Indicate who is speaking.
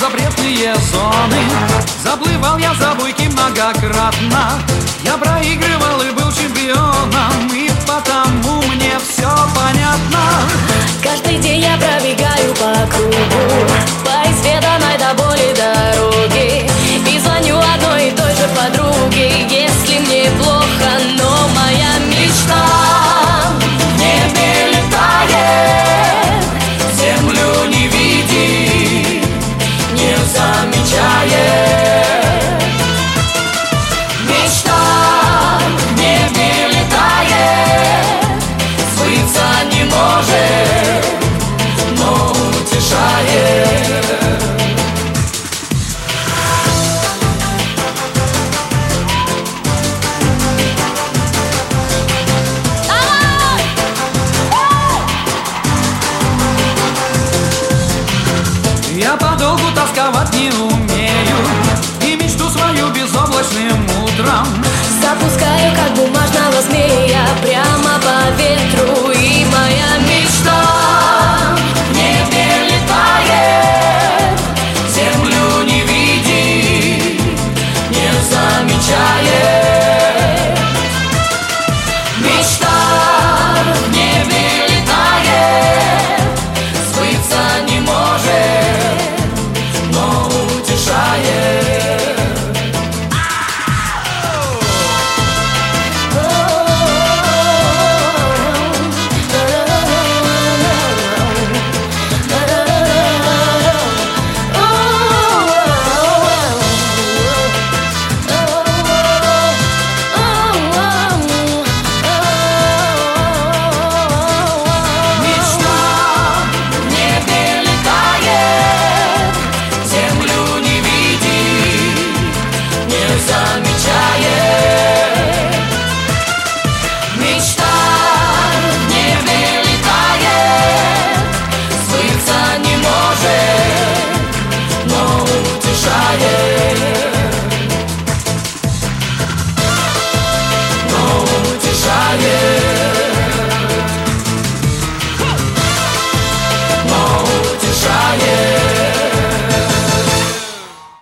Speaker 1: запретные зоны. Заплывал я за буйки многократно. Я проигрывал и был чемпионом, и потому мне все понятно.
Speaker 2: Каждый день я пробегаю по кругу, по изведанной до боли дороге, и звоню одной и той же подруге, если мне плохо, но моя мечта в небе летает,
Speaker 1: Землю не видит,
Speaker 2: не замечает. Мечта в небе летает, сбыться не может, но утешает.
Speaker 1: я подолгу тосковать не умею, и мечту свою безоблачным утром
Speaker 2: Запускаю как